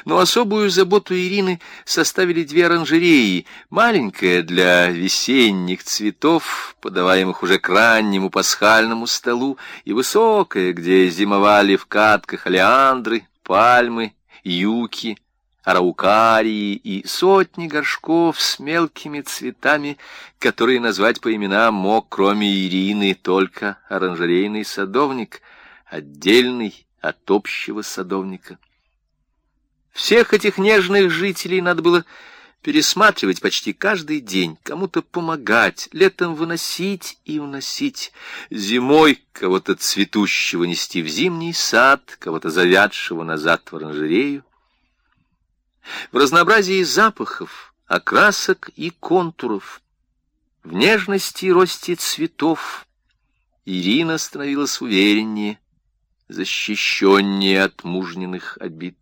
Но особую заботу Ирины составили две оранжереи. Маленькая для весенних цветов, подаваемых уже к раннему пасхальному столу, и высокая, где зимовали в катках олеандры, пальмы, юки, араукарии и сотни горшков с мелкими цветами, которые назвать по именам мог, кроме Ирины, только оранжерейный садовник, отдельный от общего садовника. Всех этих нежных жителей надо было пересматривать почти каждый день, кому-то помогать, летом выносить и уносить, зимой кого-то цветущего нести в зимний сад, кого-то завядшего назад в оранжерею. В разнообразии запахов, окрасок и контуров, в нежности и росте цветов Ирина становилась увереннее, защищеннее от мужниных обид.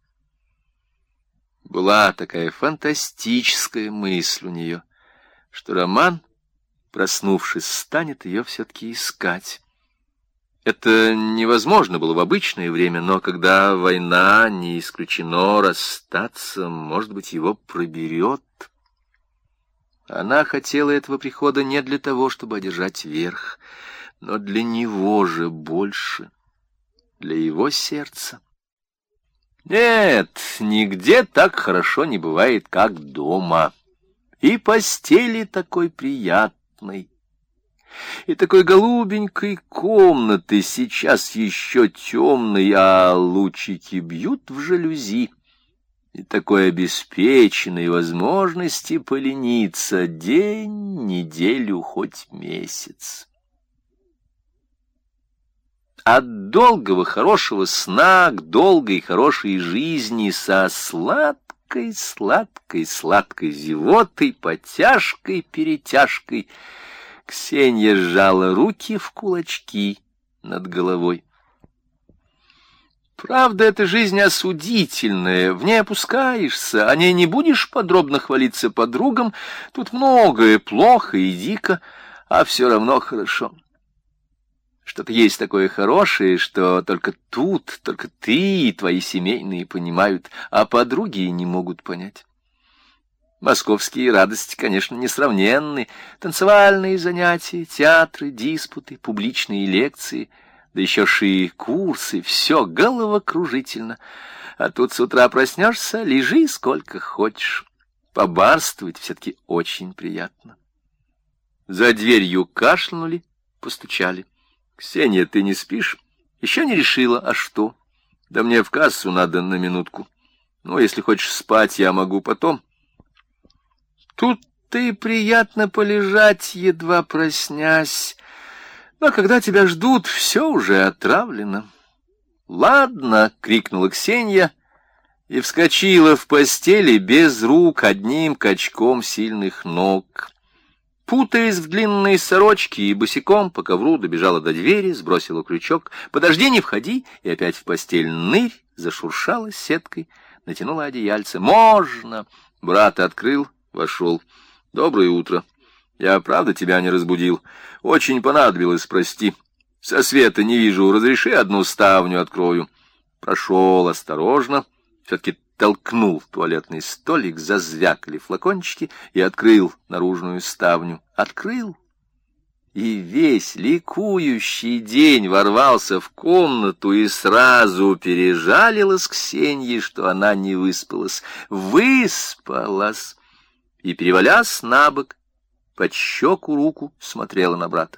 Была такая фантастическая мысль у нее, что Роман, проснувшись, станет ее все-таки искать. Это невозможно было в обычное время, но когда война, не исключено расстаться, может быть, его проберет. Она хотела этого прихода не для того, чтобы одержать верх, но для него же больше, для его сердца. Нет, нигде так хорошо не бывает, как дома. И постели такой приятной, и такой голубенькой комнаты, сейчас еще темной, а лучики бьют в жалюзи, и такой обеспеченной возможности полениться день, неделю, хоть месяц. От долгого хорошего сна к долгой хорошей жизни со сладкой зевотой, потяжкой-перетяжкой Ксения сжала руки в кулачки над головой. Правда, эта жизнь осудительная, в ней опускаешься, о ней не будешь подробно хвалиться подругам, тут многое плохо и дико, а все равно хорошо. Что-то есть такое хорошее, что только тут, только ты и твои семейные понимают, а подруги не могут понять. Московские радости, конечно, несравненны. Танцевальные занятия, театры, диспуты, публичные лекции, да еще курсы, все головокружительно. А тут с утра проснешься, лежи сколько хочешь. Побарствовать все-таки очень приятно. За дверью кашлянули, постучали. «Ксения, ты не спишь?» «Еще не решила, а что?» «Да мне в кассу надо на минутку. Ну, если хочешь спать, я могу потом». Тут-то и приятно полежать, едва проснясь. Но когда тебя ждут, все уже отравлено. «Ладно!» — крикнула Ксения и вскочила в постели без рук, одним качком сильных ног. Путаясь в длинные сорочки и босиком по ковру добежала до двери, сбросила крючок. «Подожди, не входи!» И опять в постель нырь, зашуршала сеткой, натянула одеяльце. «Можно!» Брат открыл, вошел. «Доброе утро. Я правда тебя не разбудил? Очень понадобилось, прости. Со света не вижу. Разреши, одну ставню открою». Прошел осторожно, все-таки толкнул туалетный столик, зазвякали флакончики и открыл наружную ставню. Открыл. И весь ликующий день ворвался в комнату и сразу пережалилась Ксенье, что она не выспалась. Выспалась. И, перевалясь на бок, под щеку руку смотрела на брата.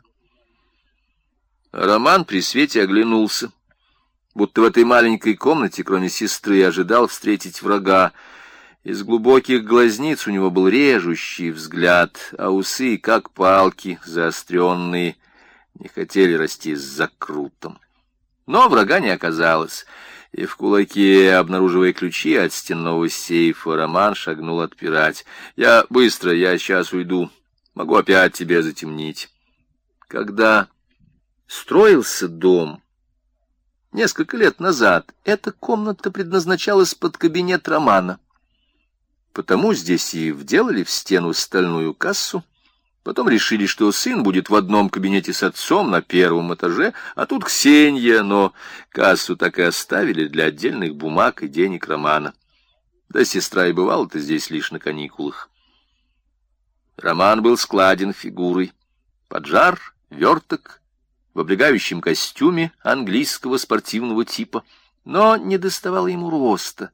Роман при свете оглянулся, будто в этой маленькой комнате, кроме сестры, ожидал встретить врага. Из глубоких глазниц у него был режущий взгляд, а усы, как палки, заостренные, не хотели расти с закрутом. Но врага не оказалось, и в кулаке, обнаруживая ключи от стенного сейфа, Роман шагнул отпирать. «Я быстро, я сейчас уйду. Могу опять тебе затемнить». Когда строился дом несколько лет назад, эта комната предназначалась под кабинет Романа. Потому здесь и вделали в стену стальную кассу. Потом решили, что сын будет в одном кабинете с отцом на первом этаже, а тут Ксения, но кассу так и оставили для отдельных бумаг и денег Романа. Да сестра и бывала-то здесь лишь на каникулах. Роман был складен фигурой. Поджар, верток, в облегающем костюме английского спортивного типа, но не доставало ему роста.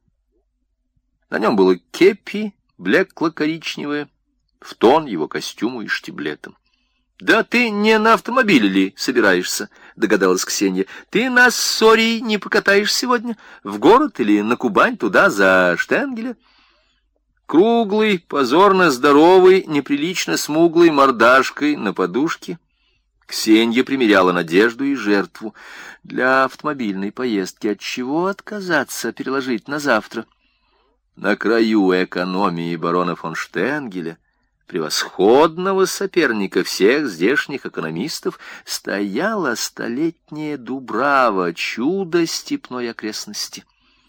На нем было кепи, блекло-коричневое, в тон его костюму и штиблетам. — Да ты не на автомобиле ли собираешься? — догадалась Ксения. — Ты нас с Сорей не покатаешь сегодня? В город или на Кубань, туда, за Штенгеля? Круглый, позорно здоровый, неприлично смуглой мордашкой на подушке Ксения примеряла надежду и жертву. Для автомобильной поездки от чего отказаться, переложить на завтра? На краю экономии барона фон Штенгеля, превосходного соперника всех здешних экономистов, стояла столетняя Дубрава, чудо степной окрестности.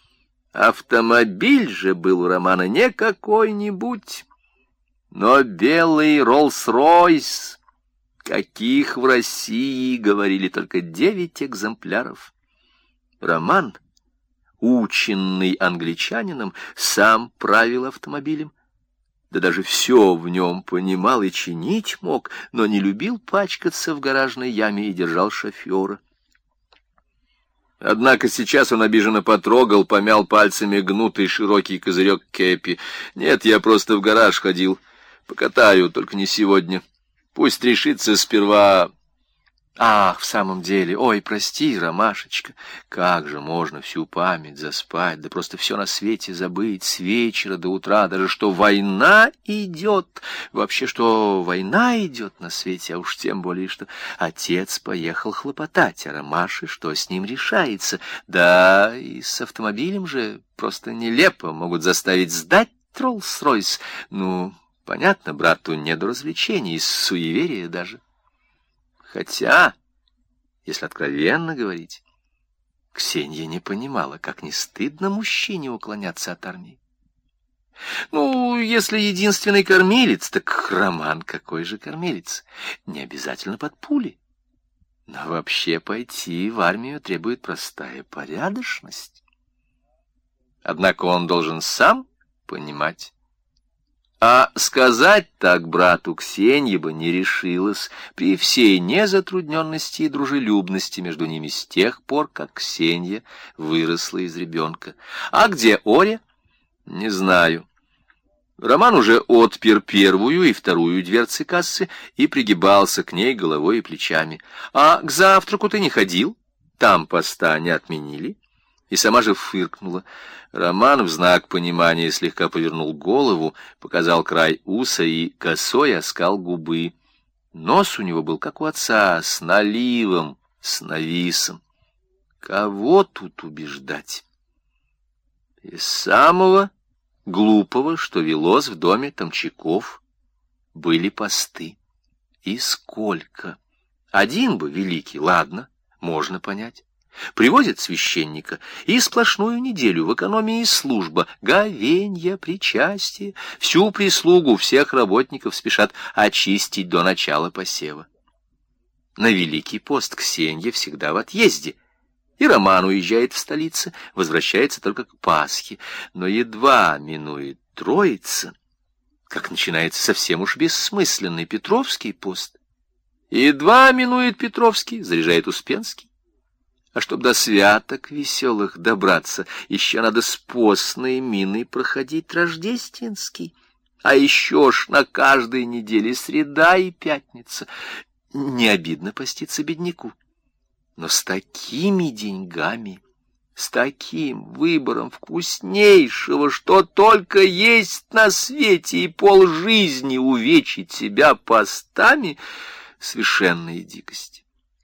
Автомобиль же был у Романа не какой-нибудь, но белый Роллс-Ройс, каких в России говорили только 9 экземпляров. Роман, ученный англичанином, сам правил автомобилем, да даже все в нем понимал и чинить мог, но не любил пачкаться в гаражной яме и держал шофера. Однако сейчас он обиженно потрогал, помял пальцами гнутый широкий козырек кепи. «Нет, я просто в гараж ходил. Покатаю, только не сегодня. Пусть решится сперва...» «Ах, в самом деле, ой, прости, Ромашечка, как же можно всю память заспать, да просто все на свете забыть, с вечера до утра, даже что война идет, вообще, что война идет на свете, а уж тем более, что отец поехал хлопотать, а Ромаше, что с ним решается, да и с автомобилем же просто нелепо могут заставить сдать Роллс-Ройс, ну, понятно, брату не до развлечений, суеверия даже». Хотя, если откровенно говорить, Ксения не понимала, как не стыдно мужчине уклоняться от армии. Ну, если единственный кормилец, так Роман какой же кормилец? Не обязательно под пули. Но вообще пойти в армию требует простая порядочность. Однако он должен сам понимать. А сказать так брату Ксенья бы не решилась при всей незатрудненности и дружелюбности между ними с тех пор, как Ксенья выросла из ребенка. А где Оря? Не знаю. Роман уже отпер первую и вторую дверцы кассы и пригибался к ней головой и плечами. А к завтраку ты не ходил? Там поста не отменили? И сама же фыркнула. Роман в знак понимания слегка повернул голову, показал край уса и косой оскал губы. Нос у него был, как у отца, с наливом, с нависом. Кого тут убеждать? Из самого глупого, что велось в доме Томчаков, были посты. И сколько? Один бы великий, ладно, можно понять. Привозят священника, и сплошную неделю в экономии служба, говенья, причастие, всю прислугу, всех работников спешат очистить до начала посева. На Великий пост Ксенья всегда в отъезде, и Роман уезжает в столицу, возвращается только к Пасхе, но едва минует Троица, как начинается совсем уж бессмысленный Петровский пост. Едва минует Петровский, заряжает Успенский. А чтоб до святок веселых добраться, еще надо с постной миной проходить Рождественский. А еще ж на каждой неделе среда и пятница. Не обидно поститься бедняку. Но с такими деньгами, с таким выбором вкуснейшего, что только есть на свете, и полжизни увечить себя постами — совершенная дикость.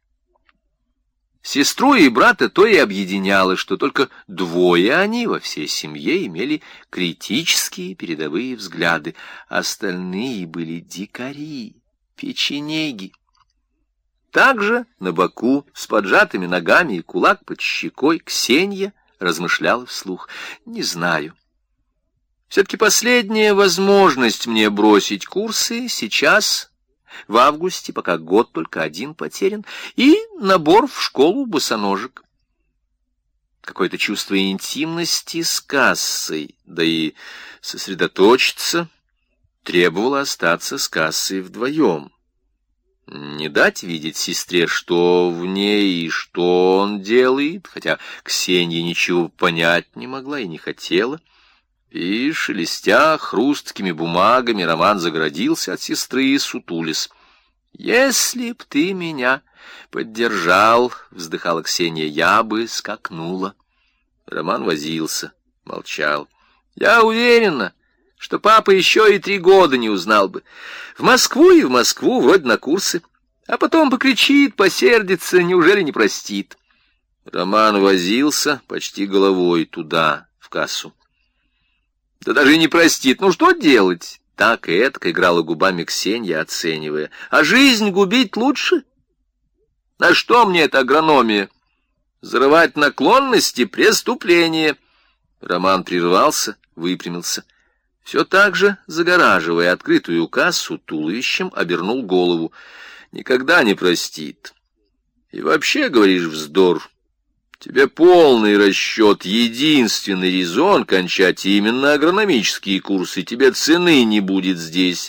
Сестру и брата то и объединяло, что только двое они во всей семье имели критические передовые взгляды. Остальные были дикари, печенеги. Также на боку, с поджатыми ногами и кулак под щекой, Ксенья размышляла вслух. Не знаю. Все-таки последняя возможность мне бросить курсы сейчас... в августе, пока год только один потерян, и набор в школу босоножек. какое-то чувство интимности с кассой, да и сосредоточиться требовало остаться с кассой вдвоем. Не дать видеть сестре, что в ней и что он делает, хотя Ксения ничего понять не могла и не хотела. И, шелестя хрусткими бумагами, Роман загородился от сестры и сутулис. «Если б ты меня поддержал, — вздыхала Ксения, — я бы скакнула». Роман возился, молчал. «Я уверена, что папа еще и 3 года не узнал бы. В Москву и в Москву, вроде на курсы. А потом покричит, посердится, неужели не простит?» Роман возился почти головой туда, в кассу. «Да даже и не простит. Ну что делать?» Так и этак играла губами Ксения, оценивая. «А жизнь губить лучше? На что мне эта агрономия? Зарывать наклонности — преступление». Роман прервался, выпрямился. Все так же, загораживая открытую кассу туловищем, обернул голову. «Никогда не простит. И вообще, говоришь, вздор. Тебе полный расчет, единственный резон кончать именно агрономические курсы. Тебе цены не будет здесь».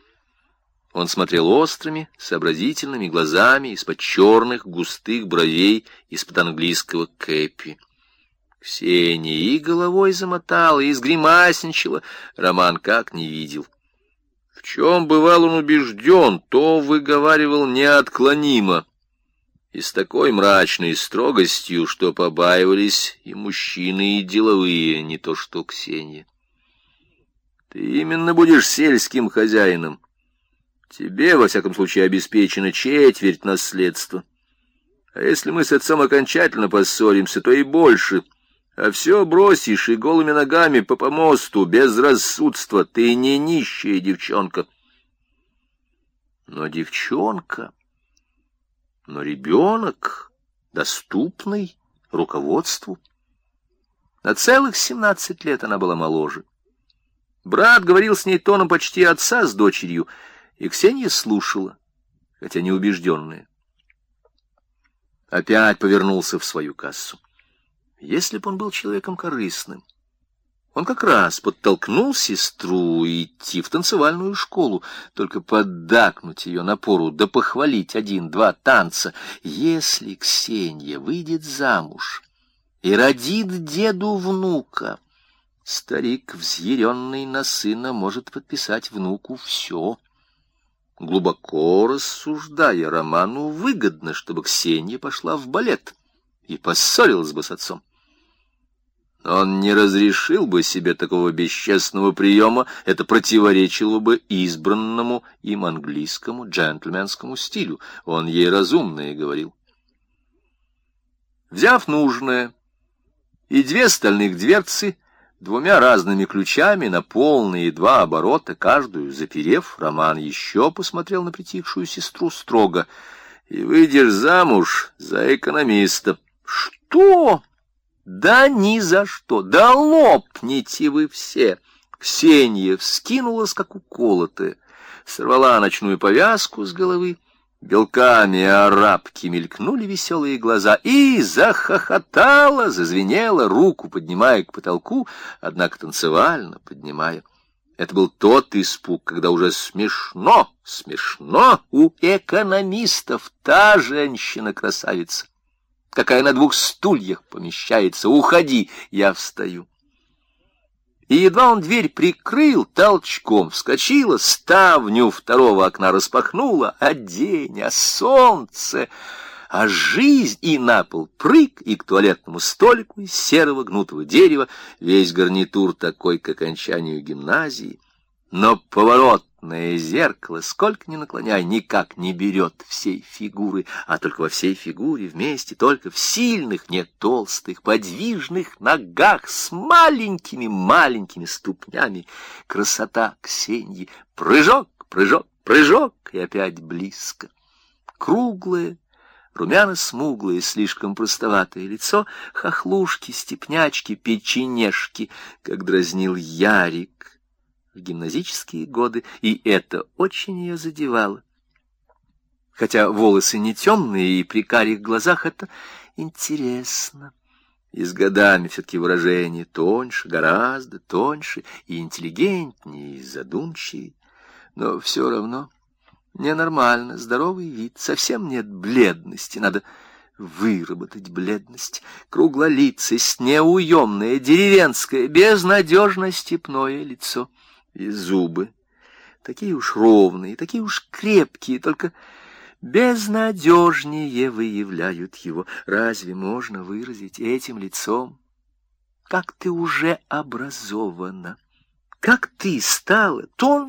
Он смотрел острыми, сообразительными глазами из-под черных густых бровей, из-под английского кэпи. Ксения и головой замотала, и сгримасничала. Роман как не видел. В чем бывал он убежден, то выговаривал неотклонимо, и с такой мрачной строгостью, что побаивались и мужчины, и деловые, не то что Ксения. «Ты именно будешь сельским хозяином. Тебе, во всяком случае, обеспечена 1/4 наследства. А если мы с отцом окончательно поссоримся, то и больше. А все бросишь и голыми ногами по помосту, без рассудства. Ты не нищая девчонка». Но девчонка... Но ребенок, доступный руководству. На целых 17 лет она была моложе. Брат говорил с ней тоном почти отца с дочерью, и Ксения слушала, хотя не убежденная. Опять повернулся в свою кассу. Если бы он был человеком корыстным, он как раз подтолкнул сестру идти в танцевальную школу, только поддакнуть ее напору, да похвалить 1-2 танца. Если Ксения выйдет замуж и родит деду внука, старик, взъяренный на сына, может подписать внуку все. Глубоко рассуждая, Роману выгодно, чтобы Ксения пошла в балет и поссорилась бы с отцом. Он не разрешил бы себе такого бесчестного приема, это противоречило бы избранному им английскому джентльменскому стилю. Он ей разумное говорил. Взяв нужное и 2 стальных дверцы, 2 разными ключами на полные 2 оборота, каждую заперев, Роман еще посмотрел на притихшую сестру строго. «И выйдешь замуж за экономиста». «Что?» «Да ни за что! Да лопните вы все!» Ксения вскинулась, как уколотая, сорвала ночную повязку с головы, белками арабки мелькнули веселые глаза и захохотала, зазвенела, руку поднимая к потолку, однако танцевально поднимая. Это был тот испуг, когда уже смешно у экономистов та женщина-красавица, какая на 2 стульях помещается. «Уходи!» Я встаю. И едва он дверь прикрыл, толчком вскочила, ставню 2-го окна распахнула, а день, а солнце, а жизнь, и на пол прыг, и к туалетному столику из серого гнутого дерева, весь гарнитур такой к окончанию гимназии. Но поворотное зеркало, сколько ни наклоняй, никак не берет всей фигуры, а только во всей фигуре вместе, только в сильных, не толстых, подвижных ногах с маленькими ступнями. Красота Ксении. Прыжок, прыжок, прыжок, и опять близко. Круглое, румяно-смуглое, слишком простоватое лицо, хохлушки, степнячки, печенежки, как дразнил Ярик в гимназические годы, и это очень ее задевало. Хотя волосы не темные, и при карих глазах это интересно. И с годами все-таки выражение тоньше, гораздо тоньше, и интеллигентнее, и задумчивее. Но все равно ненормально, здоровый вид, совсем нет бледности, надо выработать бледность, круглолицость, неуемное, деревенское, безнадежно степное лицо. И зубы, такие уж ровные, такие уж крепкие, только безнадежнее выявляют его. Разве можно выразить этим лицом, как ты уже образована, как ты стала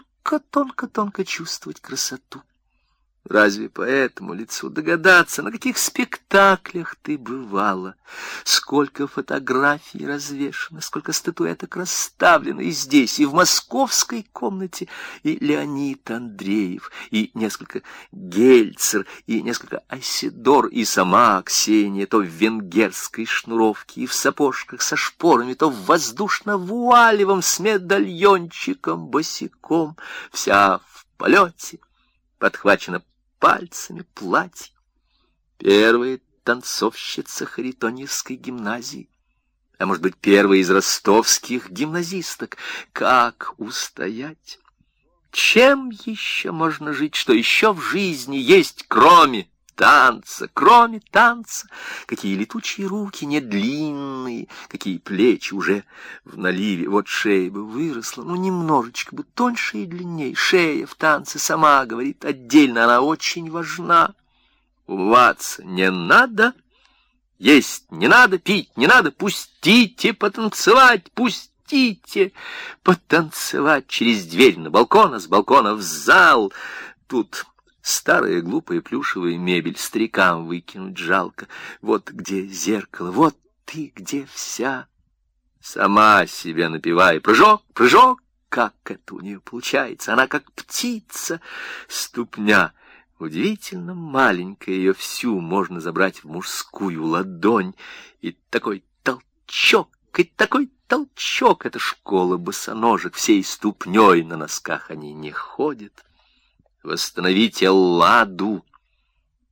тонко чувствовать красоту? Разве по этому лицу догадаться, на каких спектаклях ты бывала, сколько фотографий развешано, сколько статуэток расставлено и здесь, и в московской комнате, и Леонид Андреев, и несколько Гельцер, и несколько Айседор, и сама Ксения, то в венгерской шнуровке, и в сапожках со шпорами, то в воздушно-вуалевом с медальончиком босиком, вся в полете, подхвачена пальцами платье. Первая танцовщица Харитоньевской гимназии, а может быть, первая из ростовских гимназисток. Как устоять? Чем еще можно жить? Что еще в жизни есть, кроме танца, кроме танца? Какие летучие руки, не длинные, какие плечи уже в наливе. Вот шея бы выросла, ну, немножечко бы тоньше и длиннее. Шея в танце сама говорит отдельно, она очень важна. Умываться не надо, есть не надо, пить не надо, пустите потанцевать, пустите потанцевать через дверь на балкон, а с балкона в зал. Тут старая глупая плюшевая мебель, старикам выкинуть жалко. Вот где зеркало, вот ты где вся. Сама себе напевай. Прыжок, прыжок, как это у нее получается. Она как птица. Ступня удивительно маленькая, ее всю можно забрать в мужскую ладонь. И такой толчок, и такой толчок. Это школа босоножек, всей ступней на носках они не ходят. Восстановите ладу,